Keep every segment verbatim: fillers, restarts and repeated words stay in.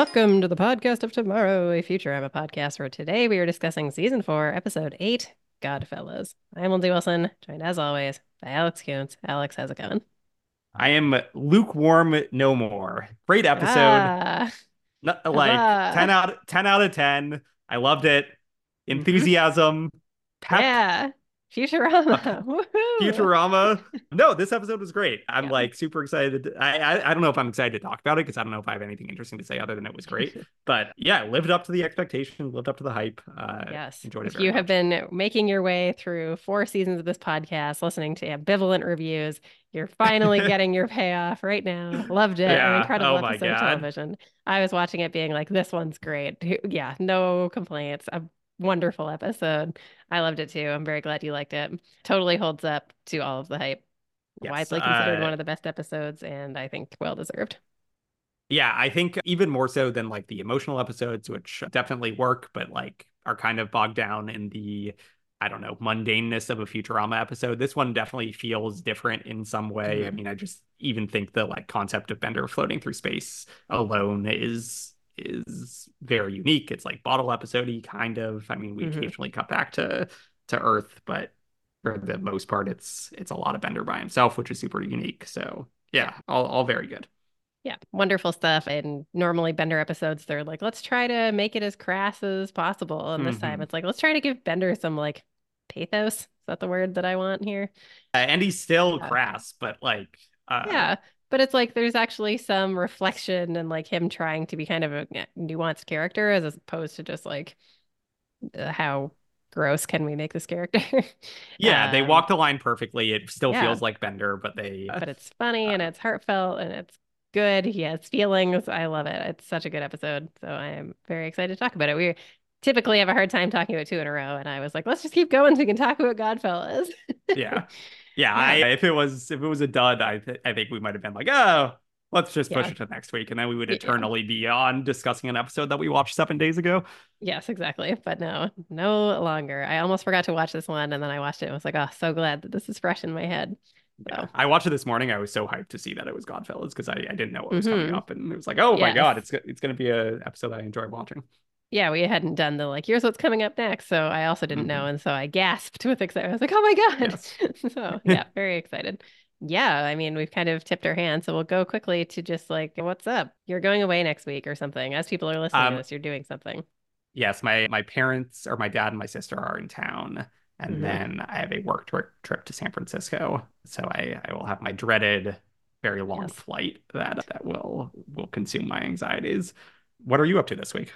Welcome to the podcast of tomorrow, a Futurama podcast where today we are discussing season four, episode eight, Godfellas. I'm Lindsay Wilson, joined as always by Alex Kuntz. Alex, how's it going? I am lukewarm no more. Great episode. Ah, Not, like ten huzzah. out ten out of ten. I loved it. hmm Enthusiasm, pep, Yeah, a p- Futurama. Woohoo. Futurama. No, this episode was great. I'm Yeah. like super excited. I I, I don't know if I'm excited to talk about it because I don't know if I have anything interesting to say other than it was great. But yeah, it lived up to the expectation, lived up to the hype. Uh, Yes. enjoyed it If very you have much. been making your way through four seasons of this podcast, listening to ambivalent reviews, you're finally getting your payoff right now. Loved it. An Yeah. incredible Oh my episode of God. television. I was watching it being like, this one's great. Yeah, no complaints. A wonderful episode. I loved it too. I'm very glad you liked it. Totally holds up to all of the hype. Yes. Widely considered Uh, one of the best episodes, and I think well deserved. Yeah, I think even more so than like the emotional episodes, which definitely work, but like are kind of bogged down in the, I don't know, mundaneness of a Futurama episode. This one definitely feels different in some way. I hmm mean, I just even think the like concept of Bender floating through space alone is is very unique. It's like bottle episode-y kind of. I mean, we hmm occasionally cut back to to Earth, but for the most part, it's it's a lot of Bender by himself, which is super unique. So Yeah. yeah, all all very good. Yeah, wonderful stuff. And normally Bender episodes, they're like, let's try to make it as crass as possible. And this time hmm it's like, let's try to give Bender some like pathos. Is that the word that I want here? Uh, and he's still Uh, crass, but like, uh, yeah. But it's like there's actually some reflection and like him trying to be kind of a yeah, nuanced character as opposed to just like uh, how gross can we make this character? yeah, they um, walk the line perfectly. It still yeah. feels like Bender, but they, uh, But it's funny and it's heartfelt and it's good. He has feelings. I love it. It's such a good episode. So I am very excited to talk about it. We typically have a hard time talking about two in a row, and I was like, let's just keep going so we can talk about Godfellas. yeah, yeah. I Yeah. if it was if it was a dud, I th I think we might have been like, oh, let's just push Yeah. it to next week, and then we would Yeah. eternally be on discussing an episode that we watched seven days ago. Yes, exactly. But no, no longer. I almost forgot to watch this one, and then I watched it and was like, oh, so glad that this is fresh in my head. Yeah, So, I watched it this morning. I was so hyped to see that it was Godfellas because I, I didn't know what was coming hmm up, and it was like, oh my yes. God, it's it's gonna be a episode I enjoy watching. Yeah, we hadn't done the like, here's what's coming up next. So I also didn't know. hmm And so I gasped with excitement. I was like, oh my God. Yes. So yeah, very excited. Yeah, I mean, we've kind of tipped our hands. So we'll go quickly to just like, what's up? You're going away next week or something. As people are listening to Um, this, you're doing something. yes, my my parents or my dad and my sister are in town, and hmm then I have a work trip trip to San Francisco. So I I will have my dreaded very long Yes. flight that that will will consume my anxieties. What are you up to this week?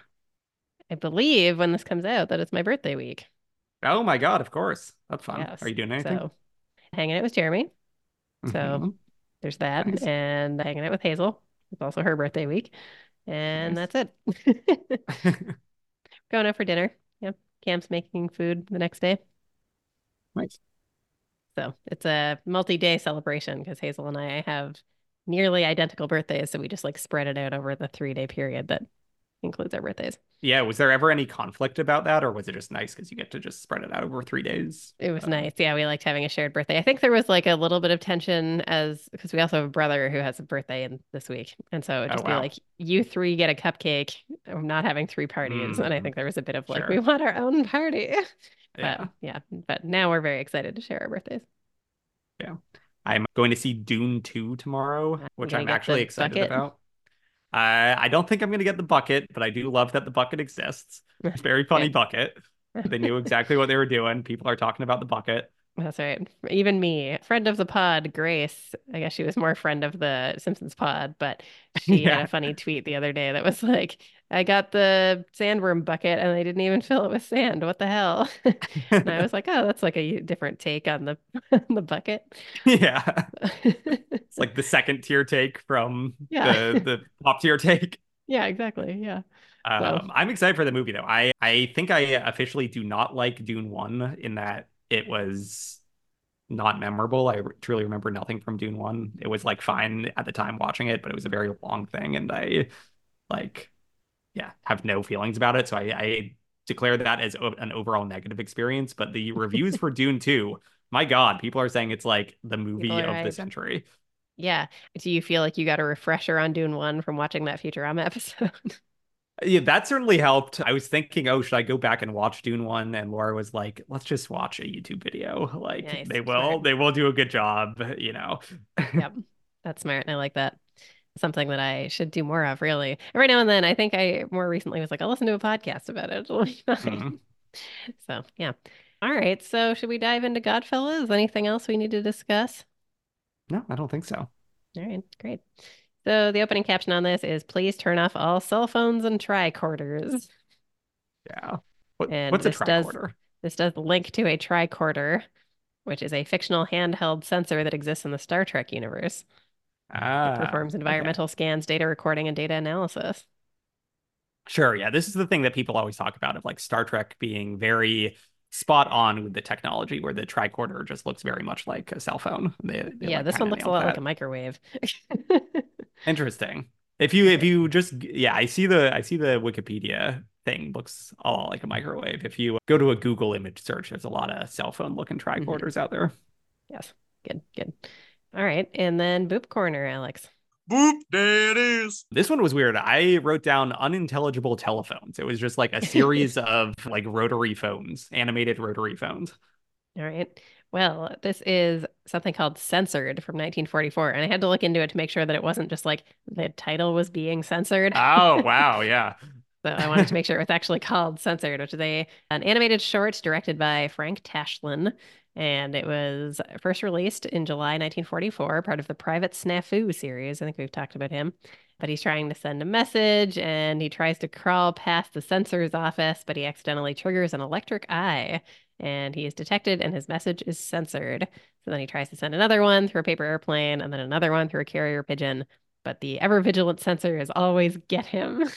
I believe when this comes out that it's my birthday week. Oh my God, of course. That's fun. Are Yes. you doing anything? So hanging out with Jeremy. So hmm there's that. Nice. And hanging out with Hazel. It's also her birthday week. And Nice. that's it. Going out for dinner. Yep. Cam's making food the next day. Nice. So it's a multi-day celebration because Hazel and I have nearly identical birthdays. So we just like spread it out over the three day period that includes our birthdays. Yeah, was there ever any conflict about that, or was it just nice because you get to just spread it out over three days? It was Uh, nice. Yeah, we liked having a shared birthday. I think there was like a little bit of tension as because we also have a brother who has a birthday in this week. And so it'd oh just be wow. like, you three get a cupcake. I'm not having three parties. And I Mm, think there was a bit of like, we sure. want our own party. But Yeah. yeah, but now we're very excited to share our birthdays. Yeah. I'm going to see Dune two tomorrow, Uh, I'm which gonna I'm get actually the excited bucket. about. Uh, I don't think I'm going to get the bucket, but I do love that the bucket exists. Very funny Yeah. bucket. They knew exactly what they were doing. People are talking about the bucket. That's right. Even me, friend of the pod, Grace, I guess she was more friend of the Simpsons pod, but she had a Yeah. funny tweet the other day that was like, I got the sandworm bucket and I didn't even fill it with sand. What the hell? And I was like, oh, that's like a different take on the the bucket. Yeah. It's like the second tier take from Yeah. the the top tier take. Yeah, exactly. Yeah. So, Um, I'm excited for the movie though. I I think I officially do not like Dune one in that it was not memorable. I truly remember nothing from Dune one. It was like fine at the time watching it, but it was a very long thing and I like yeah, have no feelings about it. So I, I declare that as o- an overall negative experience. But the reviews for Dune two, my God, people are saying it's like the people movie are of the hyped. century. Yeah. Do you feel like you got a refresher on Dune one from watching that Futurama episode? Yeah, that certainly helped. I was thinking, oh, should I go back and watch Dune one? And Laura was like, let's just watch a YouTube video. Like Nice, they smart. will, they will do a good job, you know. Yep, that's smart. I like that. Something that I should do more of, really. Every now and then, I think I more recently was like, I'll listen to a podcast about it. It'll be Mhm. fine. So, yeah. All right. So, should we dive into Godfellas? Anything else we need to discuss? No, I don't think so. All right, great. So, the opening caption on this is please turn off all cell phones and tricorders. Yeah. What And what's a this does tricorder? this does link to a tricorder, which is a fictional handheld sensor that exists in the Star Trek universe. It Ah, performs okay. environmental scans, data recording, and data analysis. Sure, yeah. This is the thing that people always talk about of like Star Trek being very spot on with the technology, where the tricorder just looks very much like a cell phone. They they Yeah, like this kind one of looks a nailed lot like a that. microwave. Interesting. If you if Yeah. you just yeah, I see the I see the Wikipedia thing looks a lot like a microwave. If you go to a Google image search, there's a lot of cell phone looking hmm tricorders out there. Yes. Good, good. All right. And then Boop Corner, Alex. Boop, there it is. This one was weird. I wrote down unintelligible telephones. It was just like a series of like rotary phones, animated rotary phones. All right. Well, this is something called Censored from nineteen forty-four, and I had to look into it to make sure that it wasn't just like the title was being censored. Oh, wow, yeah. So I wanted to make sure it was actually called Censored, which is a an animated short directed by Frank Tashlin. And it was first released in July nineteen forty-four, part of the Private Snafu series. I think we've talked about him. But he's trying to send a message and he tries to crawl past the censor's office, but he accidentally triggers an electric eye and he is detected and his message is censored. So then he tries to send another one through a paper airplane and then another one through a carrier pigeon. But the ever vigilant censor always get him.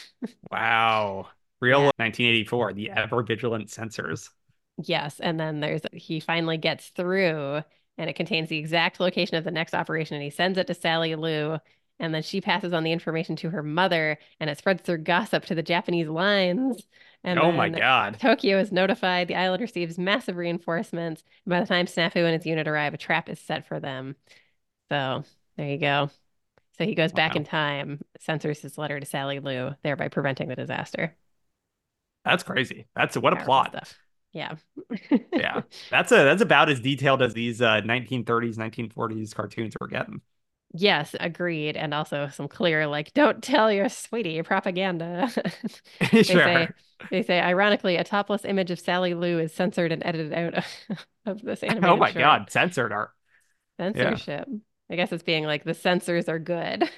Wow. Real Yeah. nineteen eighty-four, the ever vigilant sensors. Yes, and then there's he finally gets through and it contains the exact location of the next operation and he sends it to Sally Lou and then she passes on the information to her mother and it spreads through gossip to the Japanese lines and Oh my then God. Tokyo is notified, the island receives massive reinforcements. By the time Snafu and his unit arrive, a trap is set for them. So, there you go. So he goes back in Wow. time, censors his letter to Sally Lou, thereby preventing the disaster. That's crazy. That's what a Powerful plot. stuff. Yeah. Yeah. That's a that's about as detailed as these uh nineteen thirties, nineteen forties cartoons were getting. Yes, agreed. And also some clear, like, don't tell your sweetie propaganda. They say, Sure. they say, ironically, a topless image of Sally Lou is censored and edited out of this Oh animated my short. God. Censored art. Yeah. Censorship. I guess it's being like the censors are good.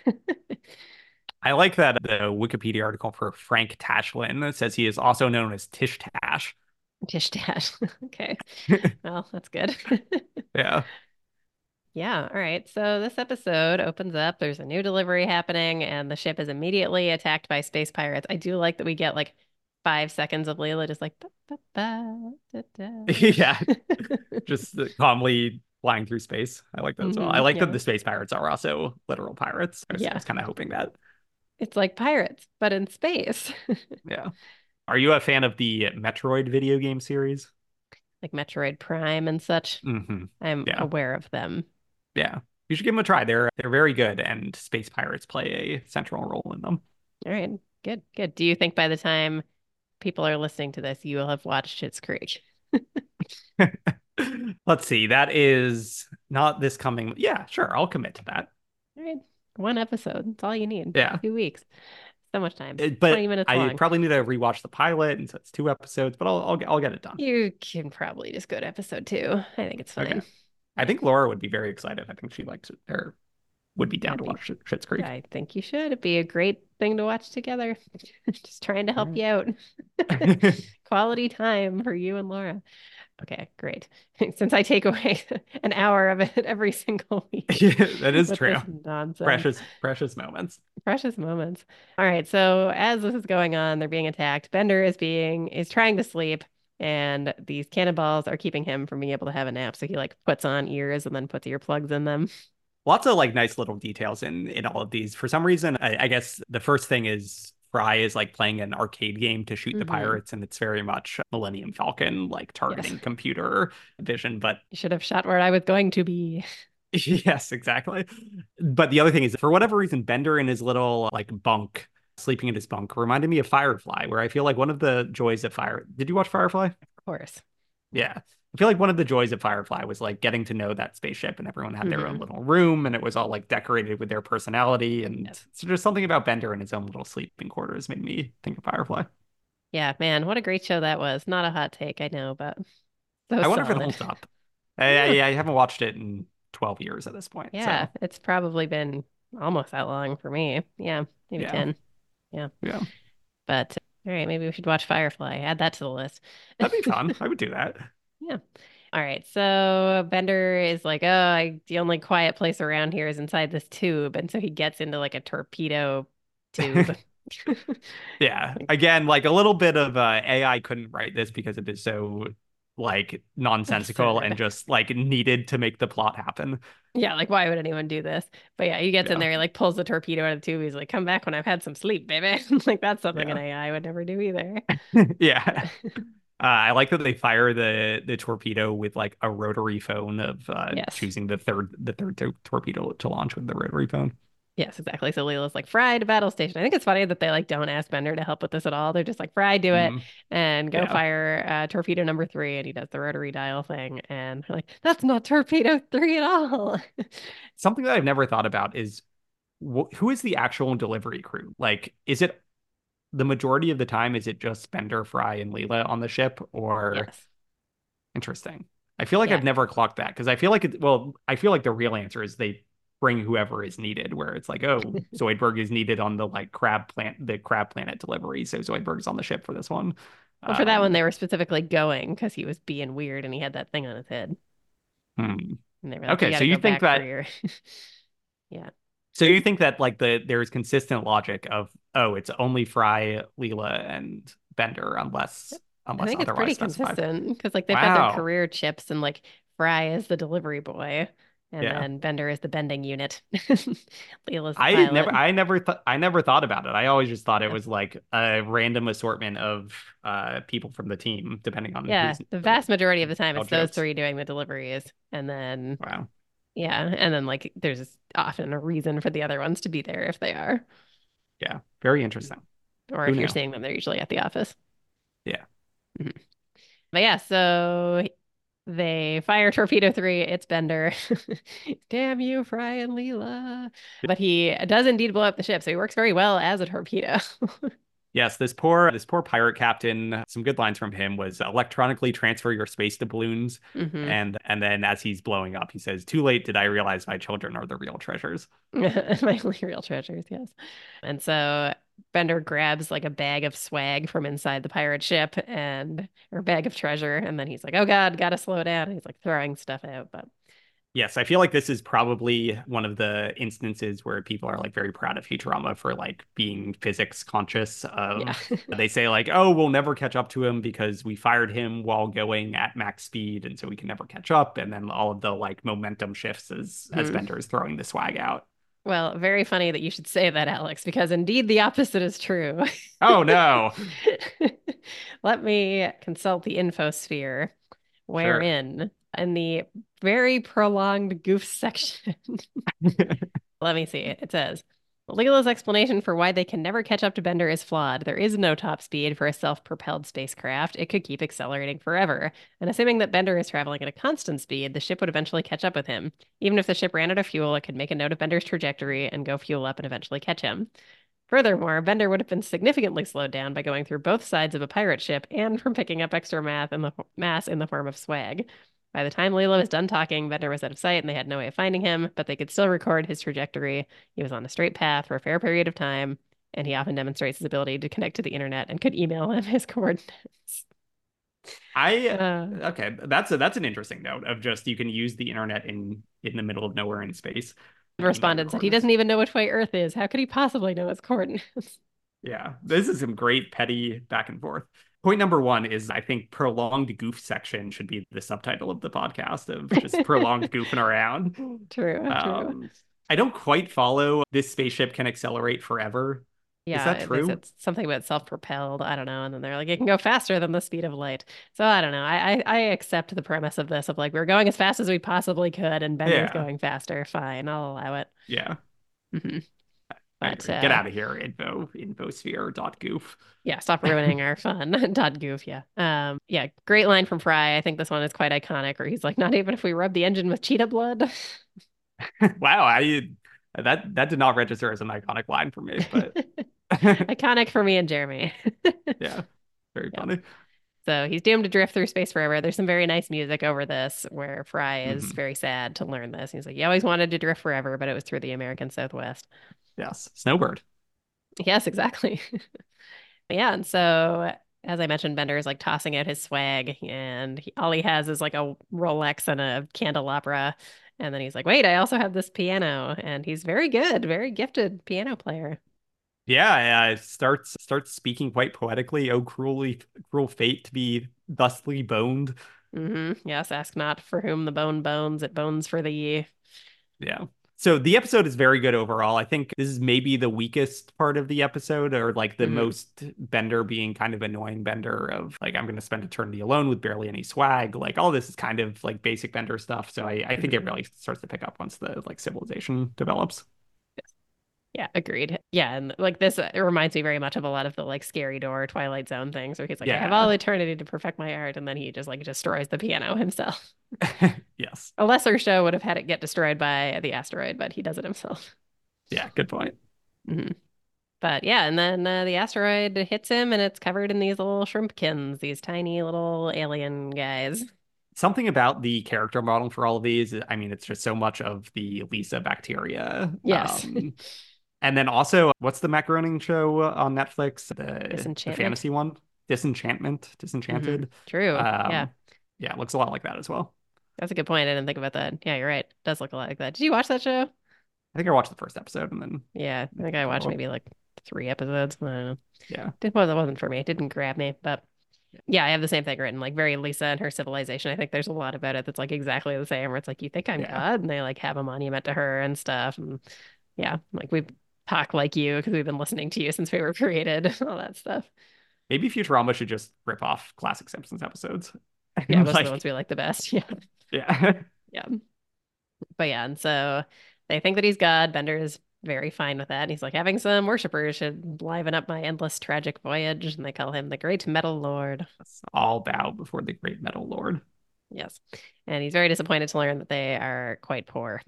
I like that the Wikipedia article for Frank Tashlin says he is also known as Tish Tash. Tish dash. Okay. Well, that's good. Yeah. Yeah, all right. So this episode opens up. There's a new delivery happening, and the ship is immediately attacked by space pirates. I do like that we get like five seconds of Layla just like ba, ba, ba, da, Yeah. da. Just calmly flying through space. I like that as well. I hmm like that yeah. the space pirates are also literal pirates. I was, I Yeah. was kind of hoping that. It's like pirates, but in space. Yeah. Are you a fan of the Metroid video game series? Like Metroid Prime and such. Hmm. I'm Yeah. aware of them. Yeah. You should give them a try. They're they're very good, and space pirates play a central role in them. All right. Good, good. Do you think by the time people are listening to this, you will have watched Schitt's Creek? Let's see. That is not this coming. Yeah, sure. I'll commit to that. All right. One episode. That's all you need. Yeah. Two weeks. So much time. It- twenty but minutes I long. probably need to rewatch the pilot, and so it's two episodes. But I'll I'll get I'll get it done. You can probably just go to episode two. I think it's Okay. fine. I Yeah. think Laura would be very excited. I think she likes it or would be down I to think watch Sh- Schitt's Creek. I think you should. It'd be a great thing to watch together. Just trying to All help you out. right. Quality time for you and Laura. Okay, great. Since I take away an hour of it every single week Yeah, that is with true. this nonsense. Precious, precious moments. Precious moments. All right, so as this is going on, they're being attacked. Bender is being is trying to sleep, and these cannonballs are keeping him from being able to have a nap. So he like puts on ears and then puts earplugs in them. Lots of like nice little details in in all of these. For some reason, I, I guess the first thing is Fry is like playing an arcade game to shoot the hmm pirates, and it's very much Millennium Falcon, like Yes. targeting computer vision. But You should have shot where I was going to be. yes, exactly. But the other thing is, for whatever reason, Bender in his little like bunk sleeping in his bunk reminded me of Firefly, where I feel like one of the joys of Fire. Did you watch Firefly? Of course. Yeah. I feel like one of the joys of Firefly was like getting to know that spaceship and everyone had their own Hmm. little room and it was all like decorated with their personality. And Yes. so there's something about Bender and his own little sleeping quarters made me think of Firefly. Yeah, man, what a great show that was. Not a hot take, I know, but so I wonder if it solid. holds up. I, Yeah. I, I haven't watched it in twelve years at this point. Yeah, So it's probably been almost that long for me. Yeah, maybe yeah, ten. Yeah. yeah, But all right, maybe we should watch Firefly. Add that to the list. that'd be fun. I would do that. Yeah. All right. So Bender is like, oh, I, the only quiet place around here is inside this tube. And so he gets into like a torpedo tube. Yeah. Like Again, like a little bit of uh, A I couldn't write this because it is so like nonsensical and absurd. just like needed to make the plot happen. Yeah, like why would anyone do this? But yeah, he gets in Yeah. there, he like pulls the torpedo out of the tube. He's like, come back when I've had some sleep, baby. Like that's something an Yeah. A I would never do either. Yeah. Uh, I like that they fire the the torpedo with like a rotary phone of uh, Yes. choosing the third the third to torpedo to launch with the rotary phone. Yes, exactly. So Leela's like, Fry to battle station. I think it's funny that they like don't ask Bender to help with this at all. They're just like, Fry, do it Mm, and go yeah. fire uh, torpedo number three. And he does the rotary dial thing. And they're like, that's not torpedo three at all. Something that I've never thought about is wh who is the actual delivery crew? Like, is it the majority of the time, is it just Bender, Fry, and Leela on the ship? Or Yes. interesting. I feel like Yeah. I've never clocked that because I feel like it, well, I feel like the real answer is they bring whoever is needed, where it's like, oh, Zoidberg is needed on the like crab plant, the crab planet delivery. So Zoidberg's on the ship for this one. Well, for that one, Um, they were specifically going because he was being weird and he had that thing on his head. hmm. And they were like, you Okay, got so to you go think back for that your. Yeah. so you think that like the there's consistent logic of oh, it's only Fry, Leela, and Bender unless I unless think it's otherwise pretty specified. consistent because like they've had their Wow. career chips and like Fry is the delivery boy and Yeah. then Bender is the bending unit. Leela's the I never pilot. I never thought I never thought about it. I always just thought it Yeah. was like a random assortment of uh people from the team, depending on Yeah. who's The vast majority of the time all it's those jokes. three doing the deliveries. And then Wow. yeah. And then like there's often a reason for the other ones to be there if they are. Yeah. Very interesting. Or Who if you're knew? seeing them, they're usually at the office. Yeah. Mhm. But yeah, so they fire Torpedo three. It's Bender. Damn you, Fry and Leela. But he does indeed blow up the ship, so he works very well as a torpedo. Yes, this poor this poor pirate captain, some good lines from him was electronically transfer your space to balloons. Hmm. And and then as he's blowing up, he says, too late did I realize my children are the real treasures. My only real treasures, yes. And so Bender grabs like a bag of swag from inside the pirate ship and or bag of treasure, and then he's like, "Oh God, gotta slow down." And he's like throwing stuff out, but Yes, I feel like this is probably one of the instances where people are like very proud of Futurama for like being physics conscious yeah. of they say like, oh, we'll never catch up to him because we fired him while going at max speed, and so we can never catch up. And then all of the like momentum shifts as as Hmm. Bender is throwing the swag out. Well, very funny that you should say that, Alex, because indeed the opposite is true. Oh no. Let me consult the infosphere, Sure. wherein in the very prolonged goof section, let me see. It says, Leela's explanation for why they can never catch up to Bender is flawed. There is no top speed for a self-propelled spacecraft. It could keep accelerating forever. And assuming that Bender is traveling at a constant speed, the ship would eventually catch up with him. Even if the ship ran out of fuel, it could make a note of Bender's trajectory and go fuel up and eventually catch him. Furthermore, Bender would have been significantly slowed down by going through both sides of a pirate ship and from picking up extra math in the mass in the form of swag. By the time Leela was done talking, Bender was out of sight and they had no way of finding him, but they could still record his trajectory. He was on a straight path for a fair period of time, and he often demonstrates his ability to connect to the internet and could email him his coordinates. I Uh, okay, that's a that's an interesting note of just you can use the internet in in the middle of nowhere in space to email your responded said he coordinates. doesn't even know which way Earth is. How could he possibly know his coordinates? Yeah, this is some great petty back and forth. Point number one is I think prolonged goof section should be the subtitle of the podcast of just prolonged goofing around. True, true. Um, I don't quite follow this spaceship can accelerate forever. Is that Yeah, they true? said something about self-propelled. I don't know. And then they're like, it can go faster than the speed of light. So I don't know. I, I I accept the premise of this of like we're going as fast as we possibly could, and Bender's Yeah, going faster. Fine, I'll allow it. yeah. Hmm. I But agree. Get uh, out of here, info, infosphere dot goof. yeah, stop ruining our fun. Todd Goof, yeah. Um, yeah, great line from Fry. I think this one is quite iconic where he's like, not even if we rub the engine with cheetah blood. Wow, I that that did not register as an iconic line for me, but Iconic for me and Jeremy. yeah, very Yeah. funny. So he's doomed to drift through space forever. There's some very nice music over this where Fry is Hmm. very sad to learn this. He's like, he always wanted to drift forever, but it was through the American Southwest. Yes, Snowbird. Yes, exactly. Yeah, and so as I mentioned, Bender is like tossing out his swag, and he, all he has is like a Rolex and a candelabra. And then he's like, "Wait, I also have this piano," and he's very good, very gifted piano player. Yeah, uh, it starts starts speaking quite poetically. Oh, cruelly cruel fate to be thusly boned. Hmm. Yes, ask not for whom the bone bones, it bones for thee. Yeah. So the episode is very good overall. I think this is maybe the weakest part of the episode, or like the Hmm. most Bender being kind of annoying Bender of like, I'm going to spend eternity alone with barely any swag. Like all this is kind of like basic Bender stuff. So I, I think it Hmm. really starts to pick up once the like civilization develops. Yeah, agreed. Yeah, and like this, uh, it reminds me very much of a lot of the like Scary Door, Twilight Zone things, where he's like, "I have all Yeah. eternity to perfect my art," and then he just like destroys the piano himself. Yes. A lesser show would have had it get destroyed by the asteroid, but he does it himself. Yeah. Good point. Hmm. But yeah, and then uh, the asteroid hits him, and it's covered in these little shrimpkins, these tiny little alien guys. Something about the character model for all of these, I mean, it's just so much of the Lisa bacteria. Yes. Um, and then also, what's the macaroning show on Netflix? The the Disenchantment. fantasy one? Disenchantment, Hmm. Disenchanted. True. Yeah, Um, yeah, it looks a lot like that as well. that's a good point. I didn't think about that. Yeah, you're right. It does look a lot like that. Did you watch that show? I think I watched the first episode and then Yeah, I think didn't I watched follow up. maybe like three episodes. I don't know. Yeah. It was, it wasn't for me. It didn't grab me. But yeah, I have the same thing written, like very Lisa and her civilization. I think there's a lot about it that's like exactly the same, where it's like, you think I'm Yeah. God? And they like have a monument to her and stuff. And yeah, like we talk like you because we've been listening to you since we were created, all that stuff. Maybe Futurama should just rip off classic Simpsons episodes. Yeah, And those are the ones like, we like the best. Yeah. yeah. Yeah. But yeah, and so they think that he's God. Bender is very fine with that. And he's like, having some worshippers should liven up my endless tragic voyage. And they call him the Great Metal Lord. Let's all bow before the great metal lord. Yes. And he's very disappointed to learn that they are quite poor.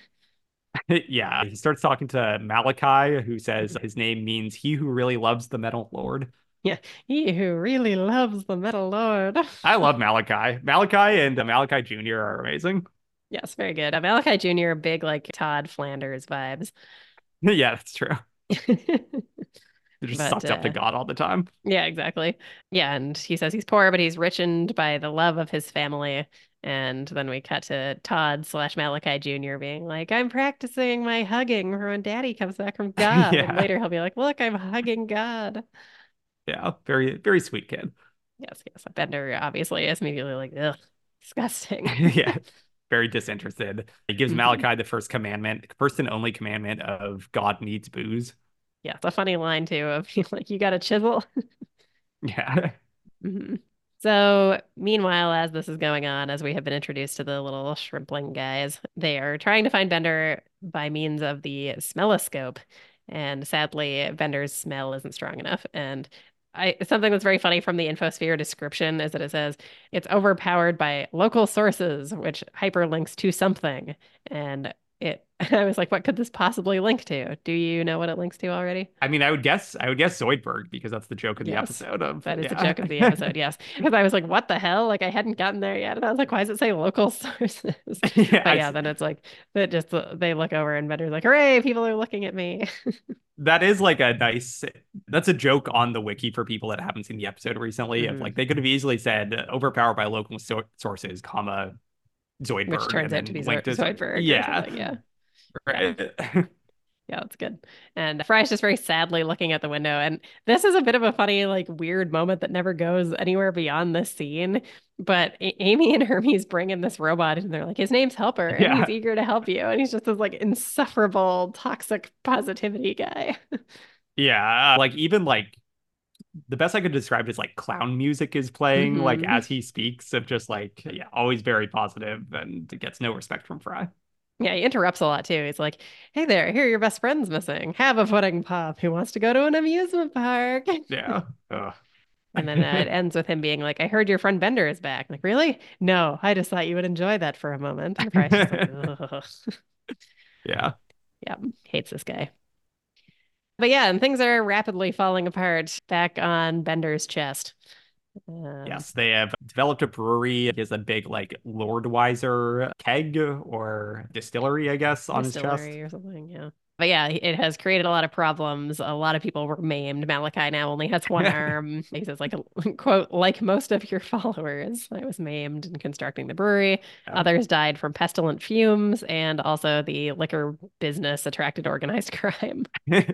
Yeah, he starts talking to Malachi, who says his name means he who really loves the Metal Lord. Yeah. He who really loves the Metal Lord. I love Malachi. Malachi and uh, Malachi Junior are amazing. Yes, very good. Uh, Malachi Junior, big like Todd Flanders vibes. Yeah, that's true. They're just But sucked up to uh God all the time. yeah, exactly. Yeah, and he says he's poor, but he's richened by the love of his family. And then we cut to Todd slash Malachi Junior being like, I'm practicing my hugging for when Daddy comes back from God. And Yeah, later he'll be like, look, I'm hugging God. yeah, very, very sweet kid. Yes, yes. Bender obviously is immediately like, ugh, disgusting. Yeah, very disinterested. He gives Hmm. Malachi the first commandment, first and only commandment of God needs booze. Yeah, it's a funny line too of like, you got a chisel. Yeah, Hmm. So, meanwhile, as this is going on, as we have been introduced to the little shrimpling guys, they are trying to find Bender by means of the smelloscope. And sadly, Bender's smell isn't strong enough. And I something that's very funny from the Infosphere description is that it says it's overpowered by local sources, which hyperlinks to something. And it, I was like, what could this possibly link to? Do you know what it links to already? I mean, I would guess, I would guess Zoidberg because that's the joke of the Yes. episode of, That is the yeah. joke of the episode, yes. Because I was like, what the hell? Like I hadn't gotten there yet. And I was like, why does it say local sources? Yeah, But I, yeah, then it's like that just they look over and Bender's like, hooray, people are looking at me. that is like a nice, that's a joke on the wiki for people that haven't seen the episode recently of Hmm. like, they could have easily said uh, overpowered by local so sources, comma, Which Zoidberg, turns and out to be then Zo linked to, Zoid- Zoidberg or yeah, something. Yeah. Yeah. right. Yeah, that's good. And Fry's just very sadly looking out the window. And this is a bit of a funny, like, weird moment that never goes anywhere beyond this scene. But A- Amy and Hermes bring in this robot and they're like, his name's Helper and he's Yeah. eager to help you. And he's just this, like, insufferable, toxic positivity guy. Yeah. Like, even like, the best I could describe it is like clown music is playing, like, Hmm. as he speaks, of just like, yeah, always very positive and gets no respect from Fry. Yeah, he interrupts a lot too. He's like, "Hey there, here your best friend's missing. Have a pudding pop. Who wants to go to an amusement park?" Yeah. Ugh. And then uh, it ends with him being like, "I heard your friend Bender is back." Like, really? No, I just thought you would enjoy that for a moment. And Fry's just like, ugh. Yeah. Yeah, hates this guy. But yeah, and things are rapidly falling apart back on Bender's chest. Um, Yes, they have developed a brewery. He has a big, like, Lord Weiser keg or distillery, I guess, on his chest. Distillery or something, yeah. But yeah, it has created a lot of problems. A lot of people were maimed. Malachi now only has one arm. He says, like, quote, like most of your followers, I was maimed in constructing the brewery. Yeah. Others died from pestilent fumes, and also the liquor business attracted organized crime.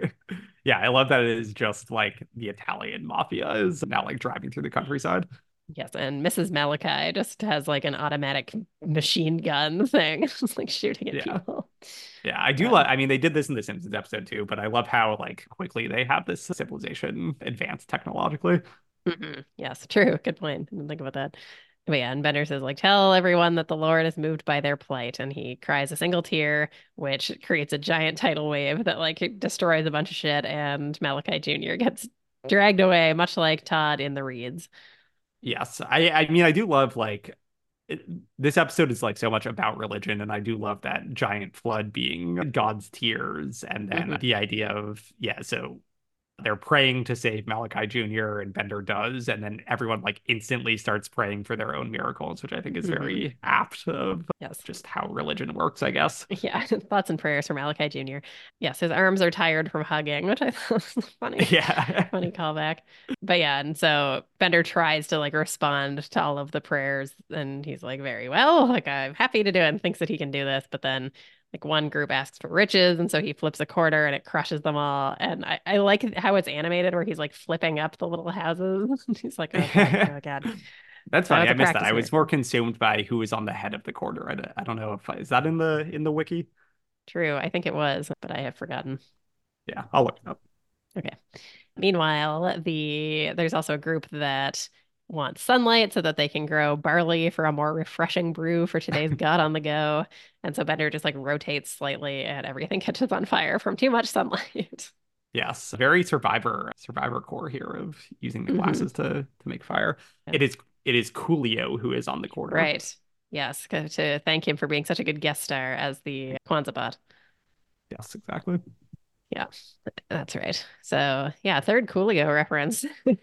Yeah, I love that it is just like the Italian mafia is now like driving through the countryside. Yes, and missus Malachi just has like an automatic machine gun thing, just like shooting at Yeah. people. Yeah, I do Uh, love, I mean, they did this in the Simpsons episode too, but I love how like quickly they have this civilization advanced technologically. mhm. Yes, true. Good point. I didn't think about that. But yeah, and Bender says, like, tell everyone that the Lord is moved by their plight. And he cries a single tear, which creates a giant tidal wave that like destroys a bunch of shit. And Malachi Junior gets dragged away, much like Todd in the reeds. Yes, I I mean, I do love like it, this episode is like so much about religion, and I do love that giant flood being God's tears, and then Hmm. the idea of yeah, so they're praying to save Malachi Junior and Bender does, and then everyone like instantly starts praying for their own miracles, which I think is Hmm. very apt of Yes. just how religion works, I guess. Yeah, thoughts and prayers for Malachi Junior Yes, his arms are tired from hugging, which I thought was funny, Yeah. funny callback. But yeah, and so Bender tries to like respond to all of the prayers, and he's like, very well, like I'm happy to do it, and thinks that he can do this. But then like one group asks for riches, and so he flips a quarter and it crushes them all. And I, I like how it's animated where he's like flipping up the little houses. He's like, oh God, oh God. That's So that funny. was I a missed that. practice I was more miracle. consumed by who was on the head of the quarter. I, d- I don't know if is that in the in the wiki. True, I think it was, but I have forgotten. Yeah, I'll look it up. Okay. Meanwhile, the there's also a group that wants sunlight so that they can grow barley for a more refreshing brew for today's God on the go. And so Bender just like rotates slightly and everything catches on fire from too much sunlight. Yes, very survivor survivor core here of using the Hmm. glasses to to make fire. Yeah. It is it is Coolio who is on the quarter. Right. Yes, to to thank him for being such a good guest star as the Kwanzaa bot. Yes, exactly. Yeah, that's right. So yeah, third Coolio reference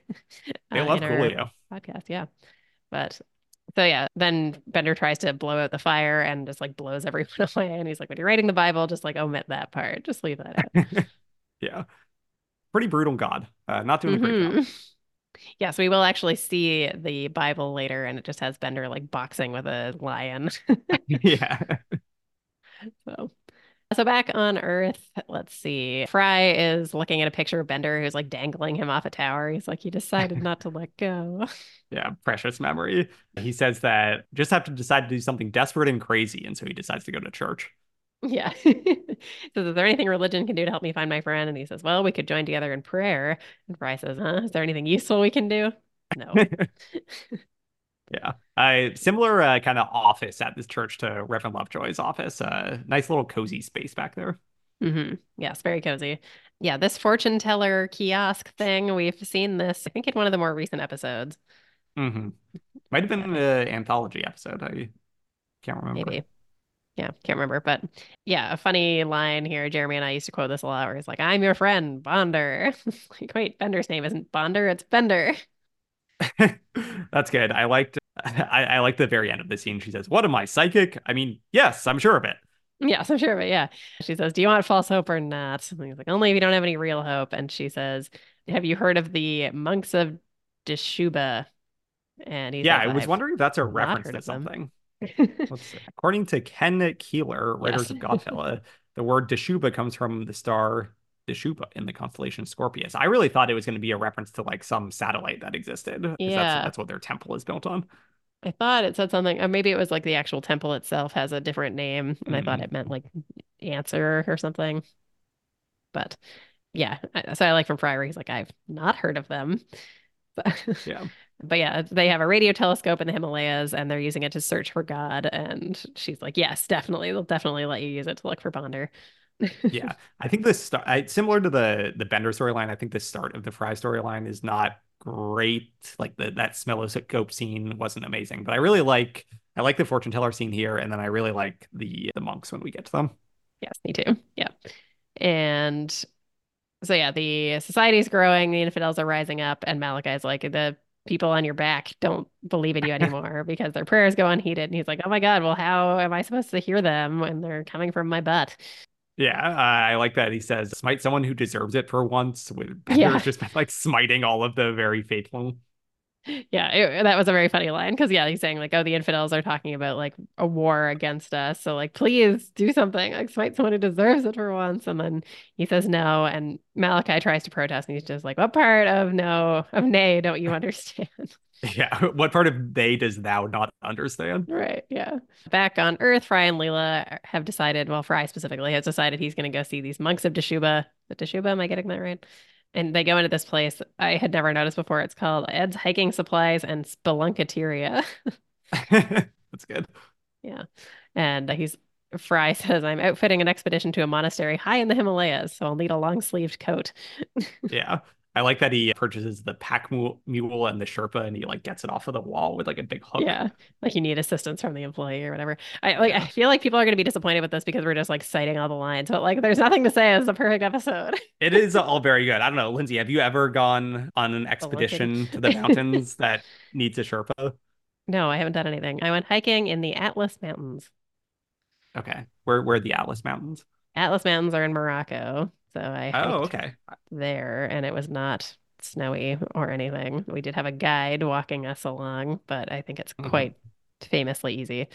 They uh, love in our Coolio. podcast. Yeah. But so yeah, then Bender tries to blow out the fire and just like blows everyone away. And he's like, when you're writing the Bible, just like omit that part. Just leave that out. Yeah, pretty brutal God. Uh, not doing a great job. Hmm. Yes, we will actually see the Bible later, and it just has Bender like boxing with a lion. Yeah. So, so back on Earth, let's see. Fry is looking at a picture of Bender who's like dangling him off a tower. He's like, he decided not to let go. Yeah, precious memory. He says that just have to decide to do something desperate and crazy, and so he decides to go to church. Yeah. So, is there anything religion can do to help me find my friend? And he says, well, we could join together in prayer. And Fry says, huh? Is there anything useful we can do? No. Yeah. Uh, similar uh, kind of office at this church to Reverend Lovejoy's office. Uh, nice little cozy space back there. Hmm. Yes, very cozy. Yeah, this fortune teller kiosk thing, we've seen this, I think, in one of the more recent episodes. Hmm. Might have Yeah, been an anthology episode. I can't remember. maybe. Yeah, can't remember. But yeah, a funny line here. Jeremy and I used to quote this a lot where he's like, I'm your friend, Bonder. Like, wait, Bender's name isn't Bonder, it's Bender. That's good. I liked I, I like the very end of the scene. She says, "What am I, psychic? I mean, yes, I'm sure of it." Yes, I'm sure, but yeah. She says, do you want false hope or not? And he's like, only if you don't have any real hope. And she says, have you heard of the monks of Deshuba? And he Yeah, says, I was I've wondering if that's a not reference heard to of them. something. Let's see. According to Ken Keeler, Yes. writers of Godfella, the word Deshuba comes from the star Deshuba in the constellation Scorpius. I really thought it was going to be a reference to like some satellite that existed, because that's Yeah. that's what their temple is built on. I thought it said something, or maybe it was like the actual temple itself has a different name, and I thought Mm, it meant like answer or something. But yeah, I- so I like from Friar, he's like, I've not heard of them. yeah. But yeah, they have a radio telescope in the Himalayas and they're using it to search for God. And she's like, yes, definitely. They'll definitely let you use it to look for Bonder. Yeah, I think the start I, similar to the the Bender storyline. I think the start of the Fry storyline is not great. Like the that smelloscope scene wasn't amazing, but I really like I like the fortune teller scene here, and then I really like the the monks when we get to them. Yes, me too. Yeah. And so yeah, the society's growing, the infidels are rising up, and Malachi's like, the people on your back don't believe in you anymore because their prayers go unheeded. And he's like, oh my God, well, how am I supposed to hear them when they're coming from my butt? Yeah, I I like that he says smite someone who deserves it for once. With Bender Yeah. has just been like smiting all of the very faithful. Yeah, it, that was a very funny line because yeah, he's saying like, oh, the infidels are talking about like a war against us, so like, please do something, like smite someone who deserves it for once. And then he says no, and Malachi tries to protest, and he's just like, what part of no of nay don't you understand? Yeah, what part of they does thou not understand? Right, yeah. Back on Earth, Fry and Leela have decided, well, Fry specifically has decided he's going to go see these monks of Deshuba. The Deshuba, am I getting that right? And they go into this place I had never noticed before. It's called Ed's Hiking Supplies and Spelunketeria. That's good. Yeah. And uh, he's Fry says, I'm outfitting an expedition to a monastery high in the Himalayas, so I'll need a long-sleeved coat. Yeah. I like that he purchases the pack mule, mule and the Sherpa and he like gets it off of the wall with like a big hook. Yeah. Like you need assistance from the employee or whatever. I like I Yeah. feel like people are gonna be disappointed with this because we're just like citing all the lines, but like there's nothing to say. It's a perfect episode. It is all very good. I don't know, Lindsay, have you ever gone on an Spelunking. expedition to the mountains that needs a Sherpa? No, I haven't done anything. I went hiking in the Atlas Mountains. Okay. Where where are the Atlas Mountains? Atlas Mountains are in Morocco, so I Oh, hiked okay. there and it was not snowy or anything. We did have a guide walking us along, but I think it's Mhm. quite famously easy.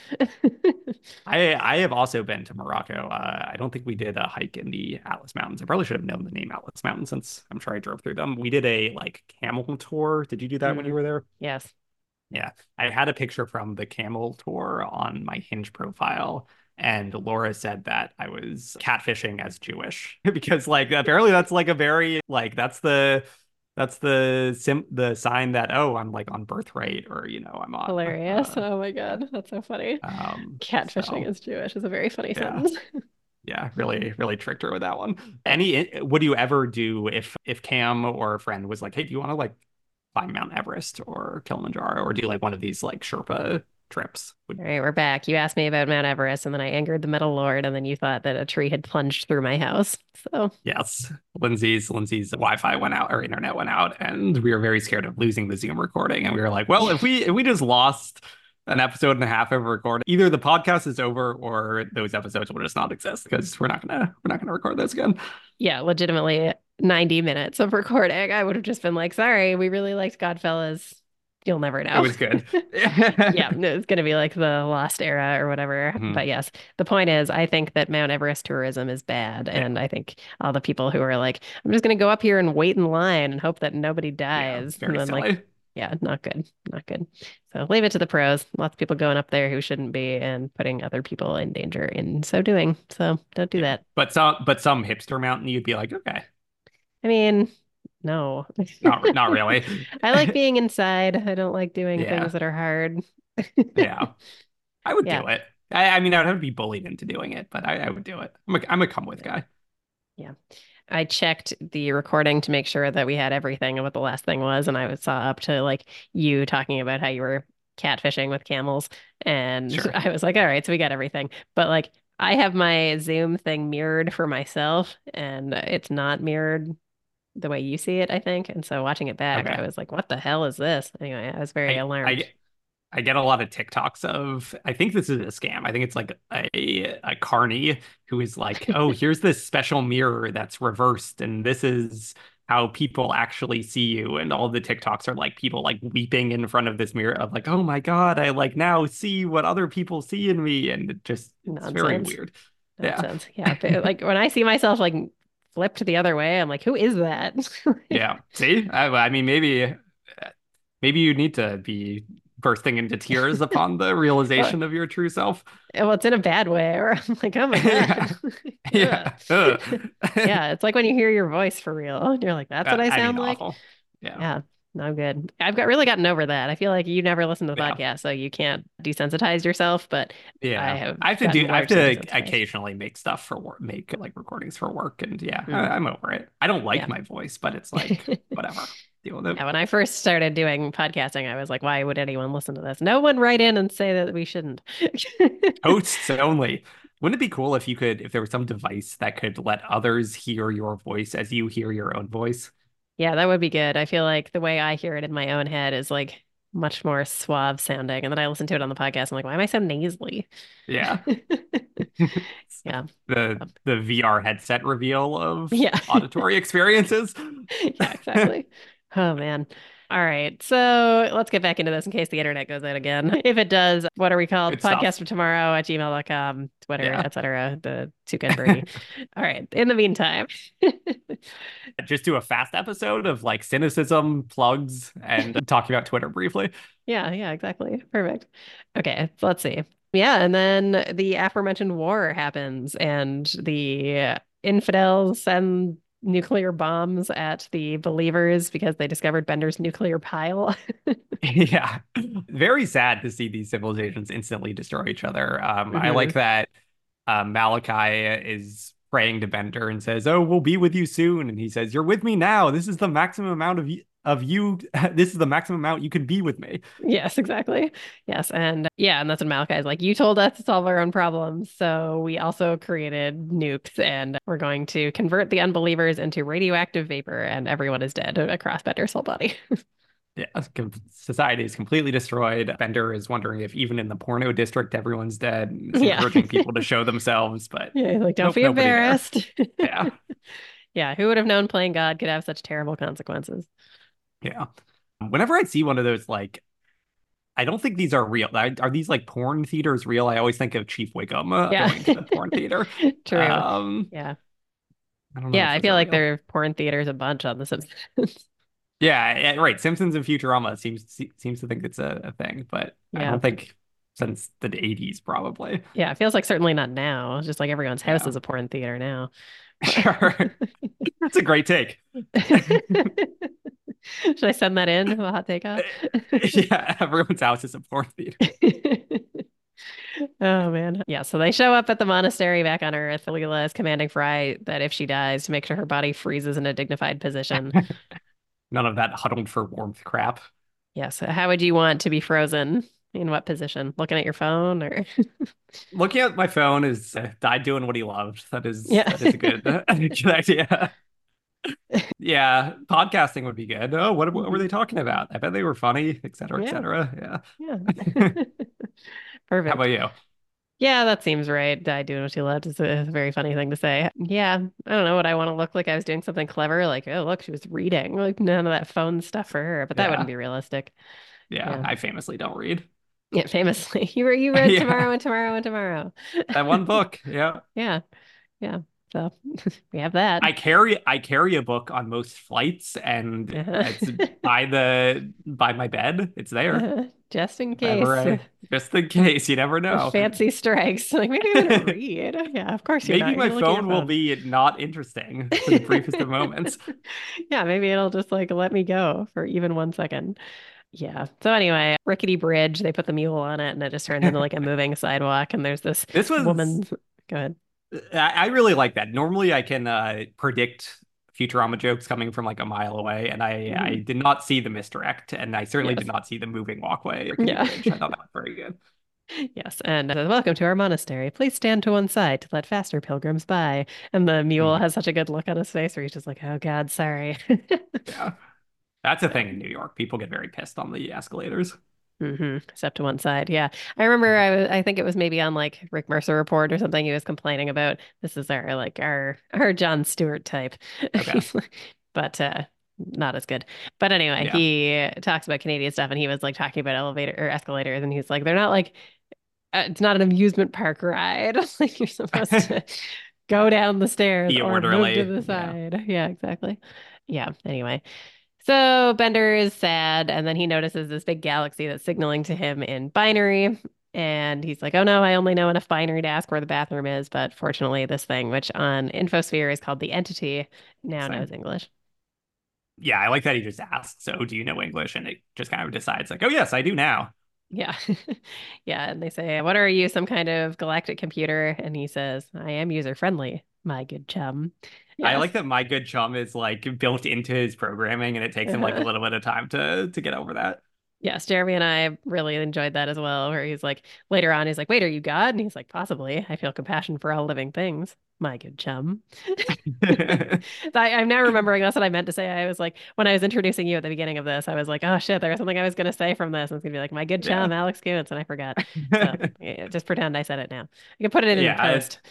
I I have also been to Morocco. Uh, I don't think we did a hike in the Atlas Mountains. I probably should have known the name Atlas Mountains since I'm sure I drove through them. We did a like camel tour. Did you do that when you Mm, were there? yes. Yeah, I had a picture from the camel tour on my Hinge profile, and Laura said that I was catfishing as Jewish because, like, apparently that's like a very like that's the that's the sim the sign that oh I'm like on birthright or you know I'm on Hilarious. uh Oh my yeah God, that's so funny. um Catfishing so is Jewish is a very funny yeah sentence. yeah really really tricked her with that one. Yeah. Any would you ever do if if Cam or a friend was like hey do you want to like climb Mount Everest or Kilimanjaro or do like one of these like Sherpa trips. All Would right, we're back. You asked me about Mount Everest, and then I angered the Metal Lord, and then you thought that a tree had plunged through my house. So, yes, Lindsay's Lindsay's Wi-Fi went out or internet went out, and we were very scared of losing the Zoom recording. And we were like, well, if we if we just lost an episode and a half of recording, either the podcast is over or those episodes will just not exist because we're not gonna we're not gonna record those again. yeah, legitimately ninety minutes of recording. I would have just been like, sorry, we really liked Godfellas. You'll never It know. was good. Yeah, no, it's going to be like the lost era or whatever. Mhm. But yes, the point is, I think that Mount Everest tourism is bad. Yeah, And I think all the people who are like, I'm just going to go up here and wait in line and hope that nobody yeah, dies. And very then, like, silly. yeah, not good. Not good. So leave it to the pros. Lots of people going up there who shouldn't be and putting other people in danger in so doing. So don't do Yeah, that. but some but some hipster mountain, you'd be like, okay, I mean, no. not not really. I like being inside. I don't like doing things Yeah, that are hard. yeah. I would Yeah. do it. I, I mean, I would have to be bullied into doing it, but I, I would do it. I'm a, I'm a come with Yeah. guy. Yeah. I checked the recording to make sure that we had everything and what the last thing was, and I saw up to like you talking about how you were catfishing with camels, and Sure. I was like, all right, so we got everything. But like I have my Zoom thing mirrored for myself, and it's not mirrored the way you see it, I think. And so watching it back, I Okay. was like, what the hell is this? Anyway, I was very I alarmed. I I get a lot of TikToks of I think this is a scam. I think it's like a a carny who is like, "Oh, here's this special mirror that's reversed and this is how people actually see you." And all the TikToks are like people like weeping in front of this mirror of like, "Oh my God, I like now see what other people see in me." And it just it's very Nonsense. weird. Yeah. Nonsense. Yeah. But like when I see myself like flipped the other way, I'm like, who is that? Like, Yeah. See? I, I mean maybe maybe you need to be bursting into tears upon the well, realization of your true self. well, it's in a bad way, or I'm like, oh my God. Yeah. Ugh. Yeah. Ugh. Yeah, it's like when you hear your voice for real, and you're like, that's what Uh, I I mean, sound like. awful. Yeah. Yeah. No good. I've got really gotten over that. I feel like you never listen to the Yeah. podcast, so you can't desensitize yourself, but I Yeah. have I have to do gotten I have largely to desensitized. occasionally make stuff for work, make like recordings for work, and yeah, I, Mm, I'm over it. I don't like yeah. my voice, but it's like whatever. Deal with it. Yeah, when I first started doing podcasting, I was like, why would anyone listen to this? No one write in and say that we shouldn't. Hosts only. Wouldn't it be cool if you could, if there was some device that could let others hear your voice as you hear your own voice? Yeah, that would be good. I feel like the way I hear it in my own head is like much more suave sounding. And then I listen to it on the podcast. I'm like, why am I so nasally? Yeah. Yeah. The the V R headset reveal of Yeah. auditory experiences. Yeah, exactly. Oh man. All right. So let's get back into this in case the internet goes out again. If it does, what are we called? Good Podcast stuff. for tomorrow at gmail dot com, Twitter, Yeah. et cetera. The Toucan Birdie. All right. In the meantime. Just do a fast episode of like cynicism, plugs, and talking about Twitter briefly. Yeah, yeah, exactly. Perfect. Okay, so let's see. Yeah, and then the aforementioned war happens, and the infidels send nuclear bombs at the believers because they discovered Bender's nuclear pile. Yeah. Very sad to see these civilizations instantly destroy each other. Um, I like hmm that uh, Malachi is praying to Bender and says, "Oh, we'll be with you soon." And he says, "You're with me now. This is the maximum amount of y- of you. This is the maximum amount you can be with me." Yes, exactly. Yes, and yeah, and that's when Malachi is like, "You told us to solve our own problems, so we also created nukes, and we're going to convert the unbelievers into radioactive vapor, and everyone is dead across Bender's whole body." Yeah, society is completely destroyed. Bender is wondering if even in the porno district everyone's dead. And is Yeah. encouraging people to show themselves, but Yeah, like don't nope, be nobody there. embarrassed. Yeah, Yeah, who would have known playing God could have such terrible consequences? yeah. Whenever I see one of those, like, I don't think these are real. I- Are these like porn theaters real? I always think of Chief Wiggum uh, Yeah. going to the porn theater. True. Um, Yeah. I don't know Yeah, if I those feel are like real. there are porn theaters a bunch on The Simpsons. Yeah, yeah, right. Simpsons and Futurama seems seems to think it's a, a thing, but I Yeah. don't think since the eighties probably. Yeah, it feels like certainly not now. It's just like everyone's house Yeah, is a porn theater now. sure. That's a great take. Should I send that in? A hot take off? Yeah, everyone's house is a porn theater. Oh man. Yeah, so they show up at the monastery back on Earth. Leela is commanding Fry that if she dies, to make sure her body freezes in a dignified position. None of that huddled for warmth crap. Yes. How would you want to be frozen? In what position? Looking at your phone or Looking at my phone is uh, died doing what he loved. That is yeah. that is a good, a good idea. Yeah, podcasting would be good. Oh, what, what were Mhm. they talking about? I bet they were funny, et cetera, et Yeah. cetera. Yeah. Yeah. How Perfect. about you? Yeah, that seems right. Die doing what you loved is a very funny thing to say. Yeah. I don't know what I want to look like. I was doing something clever, like, oh, look, she was reading. Like none of that phone stuff for her, but that wouldn't Yeah, be realistic. yeah. Yeah. I famously don't read. Yeah, famously. You were you read Yeah, tomorrow and tomorrow and tomorrow. that one book. Yeah. Yeah. Yeah. So we have that. I carry I carry a book on most flights, and Uh-huh. it's by the by my bed. It's there. Uh-huh. Just in If ever case. I just in case, you never The know. fancy strikes. Like maybe you're gonna read. Yeah, of course you're Maybe not. You're my gonna look at your phone will phone. be not interesting for the briefest of moments. Yeah, maybe it'll just like let me go for even one second. Yeah. So anyway, rickety bridge, they put the mule on it and it just turns into like a moving sidewalk and there's this This was woman. Go ahead. I, I really like that. Normally I can uh predict Futurama jokes coming from like a mile away, and I I Mhm. did not see the misdirect, and I certainly did Yes. not see the moving walkway rickety Yeah. bridge. I thought that was very good. Yes. And it says, welcome to our monastery. Please stand to one side to let faster pilgrims by. And the mule Mhm. has such a good look on his face where he's just like, oh God, sorry. Yeah. That's a thing in New York. People get very pissed on the escalators. hmm Step to one side. Yeah. I remember I was I think it was maybe on like Rick Mercer report or something he was complaining about this is our like our our John Stewart type. Okay. But uh not as good. But anyway, Yeah. he talks about Canadian stuff and he was like talking about elevator or escalators and he's like they're not like uh, it's not an amusement park ride. Like you're supposed to go down the stairs Be or move to orderly. the Yeah. side. Yeah, exactly. Yeah. Anyway. So Bender is sad, and then he notices this big galaxy that's signaling to him in binary. And he's like, oh no, I only know enough binary to ask where the bathroom is. But fortunately, this thing, which on Infosphere is called the Entity, now Same. knows English. Yeah, I like that he just asks, so do you know English? And it just kind of decides like, oh yes, I do now. Yeah. Yeah. And they say, what are you, some kind of galactic computer? And he says, I am user friendly, my good chum. I Yes. like that my good chum is like built into his programming and it takes him like a Uh-huh. little bit of time to to get over that. Yes, Jeremy and I really enjoyed that as well, where he's like, later on, he's like, wait, are you God? And he's like, possibly. I feel compassion for all living things. My good chum. I, I'm now remembering that's what I meant to say. I was like, when I was introducing you at the beginning of this, I was like, oh shit, there was something I was going to say from this. And it's going to be like, my good Yeah. chum, Alex Kuntz. And I forgot. So yeah, just pretend I said it now. You can put it in in Yeah, post.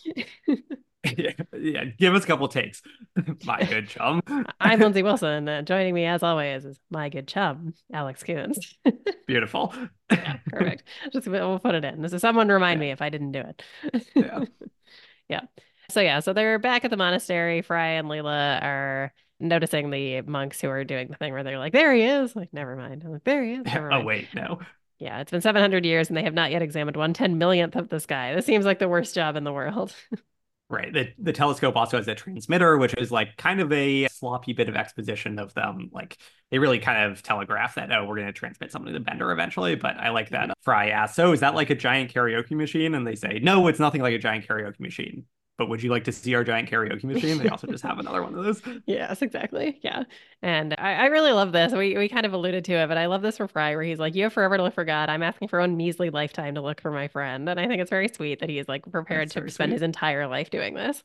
yeah, yeah. Give us a couple takes. My good chum. I'm Lindsay Wilson. Uh, joining me as always is my good chum, Alex Kuntz. Beautiful. Yeah, perfect. Just we'll put it in. This is someone remind Yeah, me if I didn't do yeah. it. Yeah. So yeah, so they're back at the monastery. Fry and Leela are noticing the monks who are doing the thing where they're like, there he is. Like, never mind. I'm like, there he is. Never Oh mind. wait, no. Yeah, it's been seven hundred years and they have not yet examined one ten millionth of the sky. This seems like the worst job in the world. Right. The the telescope also has a transmitter, which is like kind of a sloppy bit of exposition of them. Like they really kind of telegraph that, oh, we're going to transmit something to Bender eventually. But I like that Fry asks, so is that like a giant karaoke machine? And they say, no, it's nothing like a giant karaoke machine. But would you like to see our giant karaoke machine? They also just have another one of those. Yes, exactly. Yeah. And I, I really love this. We we kind of alluded to it, but I love this for Fry where he's like, you have forever to look for God. I'm asking for one measly lifetime to look for my friend. And I think it's very sweet that he's like prepared That's to very spend sweet. his entire life doing this.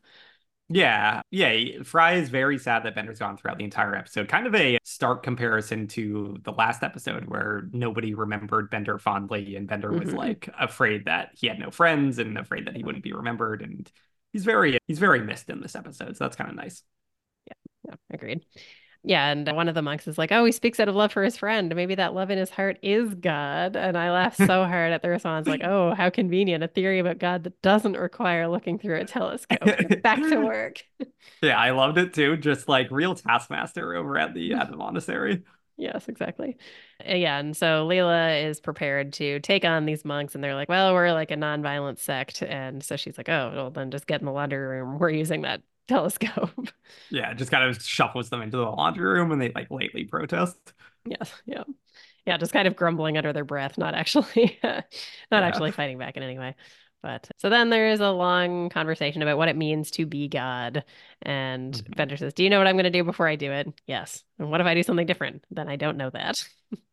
Yeah, yeah. Fry is very sad that Bender's gone throughout the entire episode. Kind of a stark comparison to the last episode where nobody remembered Bender fondly, and Bender was Hmm. like afraid that he had no friends and afraid that he wouldn't be remembered. And he's very he's very missed in this episode, so that's kind of nice. Yeah, yeah, agreed. Yeah, and one of the monks is like, "Oh, he speaks out of love for his friend. Maybe that love in his heart is God." And I laughed so hard at the response, like, "Oh, how convenient! A theory about God that doesn't require looking through a telescope. Get back to work." Yeah, I loved it too. Just like real taskmaster over at the at the monastery. Yes, exactly. Uh, Yeah, and so Layla is prepared to take on these monks, and they're like, "Well, we're like a nonviolent sect," and so she's like, "Oh, well, then just get in the laundry room. We're using that telescope." Yeah, just kind of shuffles them into the laundry room and they like lately protest. Yes, yeah. Yeah, just kind of grumbling under their breath, not actually not Yeah. actually fighting back in any way. But so then there is a long conversation about what it means to be God. And Bender says, "Do you know what I'm going to do before I do it?" Yes. And what if I do something different? Then I don't know that.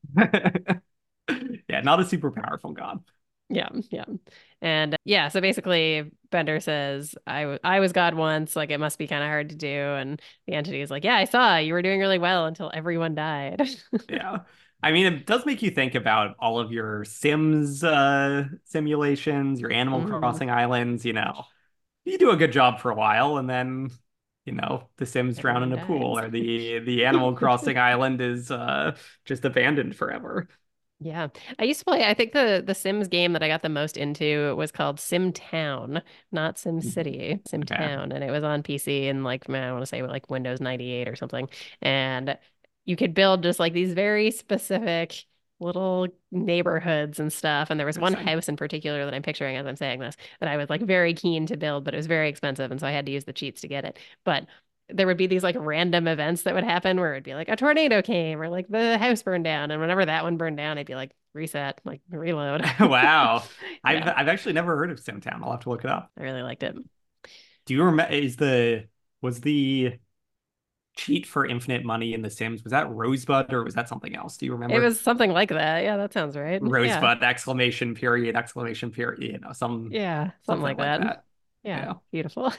Yeah, not a super powerful god. Yeah, yeah. And uh, yeah, so basically Bender says, I, w I was God once, like it must be kind of hard to do. And the entity is like, yeah, I saw you were doing really well until everyone died. Yeah. I mean, it does make you think about all of your Sims uh simulations, your Animal Hmm. Crossing islands, you know. You do a good job for a while and then, you know, the Sims drown Everyone in a pool dies. or the the Animal Crossing island is uh just abandoned forever. Yeah. I used to play, I think the the Sims game that I got the most into was called Sim Town, not Sim Mhm. City, Sim Okay. Town. And it was on P C and like, man, I want to say like Windows ninety-eight or something. And you could build just like these very specific little neighborhoods and stuff. And there was one Interesting. house in particular that I'm picturing as I'm saying this that I was like very keen to build, but it was very expensive. And so I had to use the cheats to get it. But there would be these like random events that would happen where it'd be like a tornado came or like the house burned down. And whenever that one burned down, I'd be like, reset, like reload. Wow. I've Yeah, I've actually never heard of SimTown. I'll have to look it up. I really liked it. Do you remember is the was the cheat for infinite money in The Sims, was that Rosebud or was that something else? Do you It remember? was something like that. Yeah, that sounds right. Yeah, Rosebud exclamation period exclamation period, you know, some yeah, something something like like that. that. Yeah, Yeah. beautiful.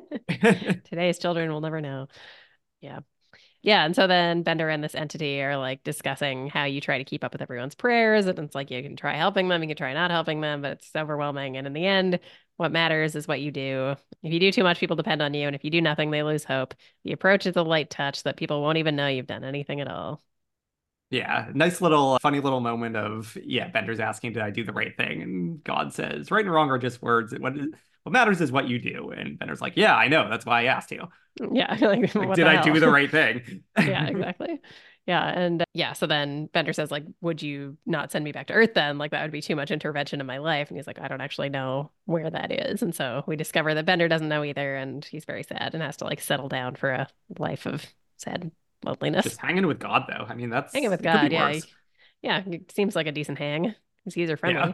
Today's children will never know. Yeah. Yeah, and so then Bender and this entity are like discussing how you try to keep up with everyone's prayers. And it's like you can try helping them, you can try not helping them, but it's overwhelming. And in the end, what matters is what you do. If you do too much, people depend on you. And if you do nothing, they lose hope. The approach is a light touch that people won't even know you've done anything at all. Yeah, nice little funny little moment of yeah, Bender's asking, did I do the right thing? And God says, right and wrong are just words. What what matters is what you do. And Bender's like, yeah, I know. That's why I asked you. Yeah, like Like, what did the I hell? do the right thing? Yeah, exactly. Yeah, and uh, yeah, so then Bender says like, "Would you not send me back to Earth then? Like that would be too much intervention in my life." And he's like, "I don't actually know where that is." And so we discover that Bender doesn't know either, and he's very sad and has to like settle down for a life of sad. loneliness. Just hanging with God, though. I mean, Hanging that's with it could be God, yeah. worse. Yeah, it seems like a decent hang. He's user Yeah. friendly.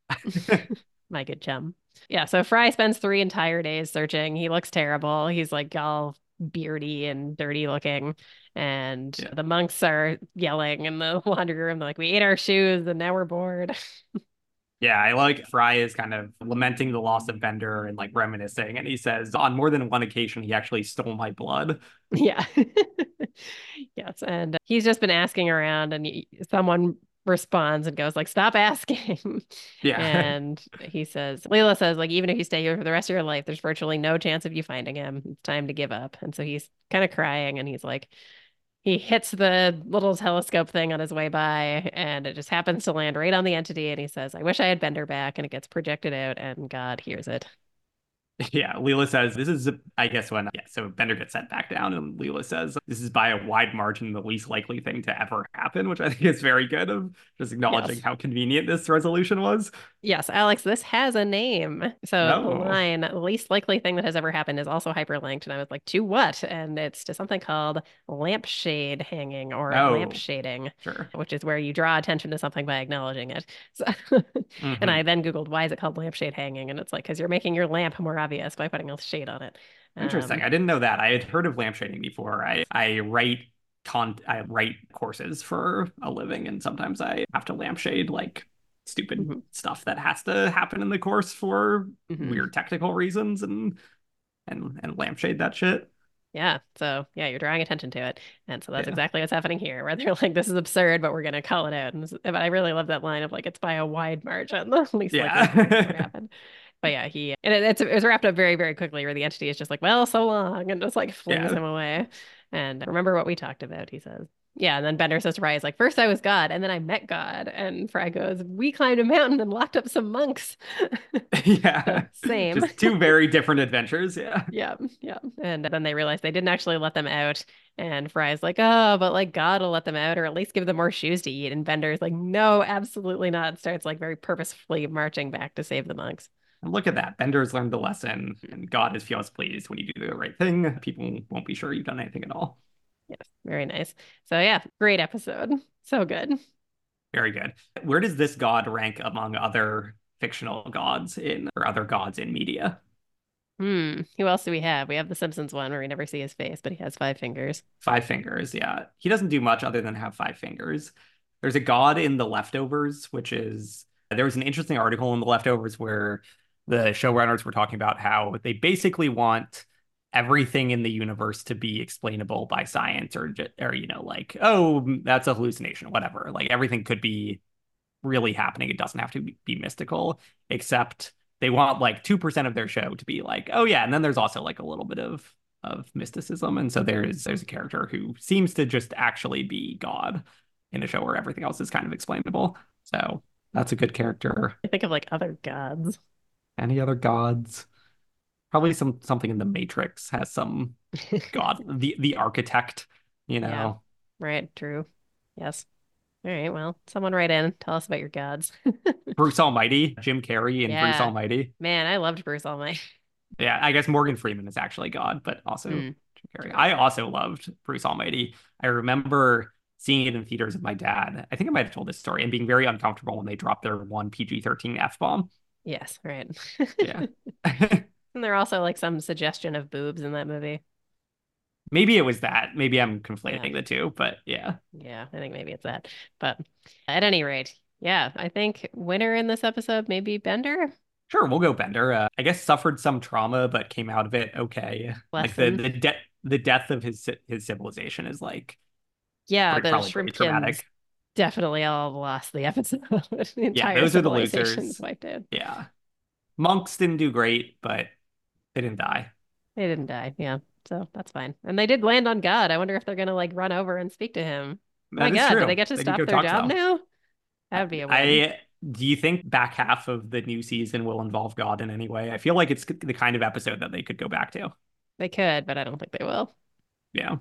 My good chum. Yeah, so Fry spends three entire days searching. He looks terrible. He's like all beardy and dirty looking. And Yeah. the monks are yelling in the laundry room, like, we ate our shoes and now we're bored. Yeah, I like Fry is kind of lamenting the loss of Bender and like reminiscing. And he says, on more than one occasion, he actually stole my blood. Yeah. Yes. And uh, he's just been asking around, and he, someone responds and goes like, stop asking. Yeah. And he says, Leela says, like, even if you stay here for the rest of your life, there's virtually no chance of you finding him. It's time to give up. And so he's kind of crying, and he's like, he hits the little telescope thing on his way by, and it just happens to land right on the entity. And he says, I wish I had Bender back. And it gets projected out, and God hears it. Yeah, Leela says this is, I guess, when, yeah, so Bender gets sent back down, and Leela says this is by a wide margin the least likely thing to ever happen, which I think is very good of just acknowledging Yes. how convenient this resolution was. Yes, Alex, this has a name. So the No. line, the least likely thing that has ever happened, is also hyperlinked. And I was like, to what? And it's to something called lampshade hanging or Oh, lampshading, sure. which is where you draw attention to something by acknowledging it. So, and Hmm. I then Googled, why is it called lampshade hanging? And it's like, because you're making your lamp more obvious by putting a shade on it. Interesting. Um, I didn't know that. I had heard of lampshading before. I I write con I write courses for a living, and sometimes I have to lampshade like stupid mhm, stuff that has to happen in the course for mhm. weird technical reasons, and and and lampshade that shit. Yeah. So yeah, you're drawing attention to it. And so that's Yeah. exactly what's happening here, where they're like, this is absurd, but we're gonna call it out. And this- but I really love that line of like, it's by a wide margin, the least likely thing that's ever Yeah. happened. But yeah, he and it, it's it was wrapped up very, very quickly, where the entity is just like, well, so long, and just like flings Yeah. him away. And remember what we talked about, he says. Yeah, and then Bender says to Fry, is like, first I was God, and then I met God. And Fry goes, we climbed a mountain and locked up some monks. So Yeah. same. Just two very different adventures. Yeah. Yeah, yeah. And then they realize they didn't actually let them out. And Fry's like, oh, but like God will let them out, or at least give them more shoes to eat. And Bender's like, no, absolutely not. Starts like very purposefully marching back to save the monks. And look at that. Bender's learned the lesson, and God is feels pleased when you do the right thing. People won't be sure you've done anything at all. Yes, very nice. So yeah, great episode. So good. Very good. Where does this god rank among other fictional gods in or other gods in media? Hmm. Who else do we have? We have the Simpsons one where we never see his face, but he has five fingers. Five fingers, yeah. He doesn't do much other than have five fingers. There's a god in The Leftovers, which is there was an interesting article in The Leftovers where the showrunners were talking about how they basically want everything in the universe to be explainable by science or or you know like oh that's a hallucination whatever like everything could be really happening. It doesn't have to be mystical, except they want like two percent of their show to be like, oh yeah, and then there's also like a little bit of of mysticism. And so there's there's a character who seems to just actually be God in a show where everything else is kind of explainable. So that's a good character. I think of like other gods. Any other gods? Probably some something in the Matrix has some god. The the architect, you Yeah, know. right. True. Yes. All right. Well, someone write in. Tell us about your gods. Bruce Almighty, Jim Carrey and Bruce Yeah. Almighty. Man, I loved Bruce Almighty. Yeah, I guess Morgan Freeman is actually God, but also Hmm. Jim Carrey. True. I also loved Bruce Almighty. I remember seeing it in theaters with my dad. I think I might have told this story and being very uncomfortable when they dropped their one P G thirteen F bomb. Yes, right. Yeah. And there also like some suggestion of boobs in that movie. Maybe it was that. Maybe I'm Yeah. conflating the two, but yeah. Yeah, I think maybe it's that. But at any rate, yeah, I think winner in this episode maybe Bender. Sure, we'll go Bender. Uh, I guess suffered some trauma, but came out of it okay. Like the Lesson. the death the death of his his civilization is like Yeah, pretty, the probably pretty Shrimpkins traumatic. definitely all lost the episode. The Yeah, entire those are the civilization is losers. wiped out. Yeah. Monks didn't do great, but they didn't die. They didn't die. Yeah. So that's fine. And they did land on God. I wonder if they're gonna like run over and speak to him. Oh my That is God, do true. they get to They could stop go their talk to job them. now? That I, would be a win. I do you think back half of the new season will involve God in any way? I feel like it's the kind of episode that they could go back to. They could, but I don't think they will. Yeah,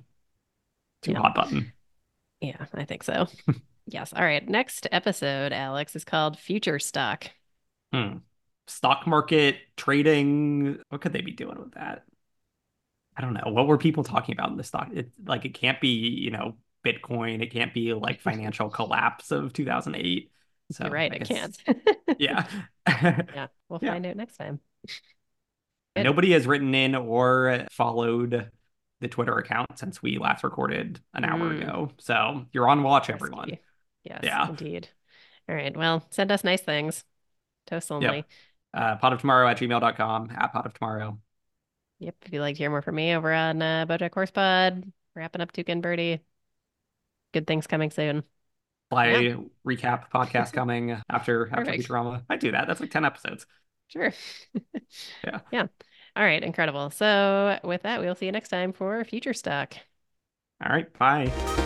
too Yeah. hot button. Yeah, I think so. Yes. All right. Next episode, Alex, is called Future Stock. Hmm. Stock market trading. What could they be doing with that? I don't know. What were people talking about in the stock? It like it can't be, you know, Bitcoin. It can't be like financial collapse of two thousand eight. You're So right, I it guess, can't. yeah. Yeah, we'll Yeah. find out next time. Good. Nobody has written in or followed the Twitter account since we last recorded an hour Mm, ago. So you're on watch, everyone. risky. Yes, Yeah. indeed. All right. Well, send us nice things. Toast Yep. only. Uh, pot of tomorrow at gmail dot com, at pot of tomorrow. Yep. If you'd like to hear more from me over on uh, BoJack Horsepod, wrapping up Toucan Birdie. Good things coming soon. Yeah. Fly recap podcast coming after after Perfect. Futurama. I do that. That's like ten episodes. Sure. Yeah. Yeah. All right. Incredible. So with that, we'll see you next time for Future Stock. All right. Bye.